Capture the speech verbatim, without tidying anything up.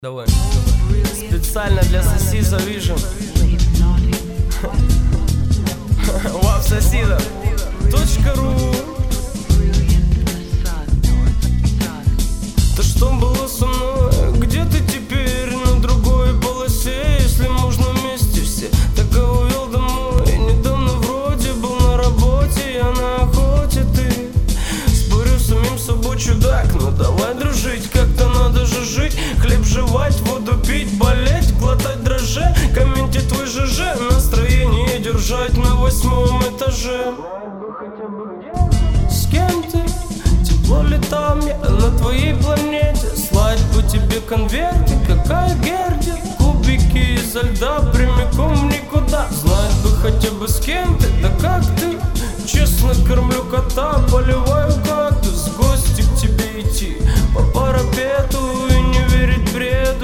Давай. Специально для Соси Vision. Вау, соседа. Точка ру. То, что было со мной, где ты теперь? На другой полосе, если можно вместе все. Так и увел домой. Недавно вроде был на работе, я на охоте, ты. Спорю с самим собой, чудак. Ну давай дружить, как-то надо же жить. Хлеб жевать, воду пить, болеть, глотать дрожжи. Комменте твой ЖЖ, настроение держать на восьмом этаже. С кем ты? Тепло ли там я на твоей планете? Слать по тебе конверты, какая герди? Кубики изо льда прямиком никуда. Знать бы хотя бы с кем ты, да как ты? Честно кормлю кота, поливаю кактус. В гости к тебе идти по парапету и не верить бреду.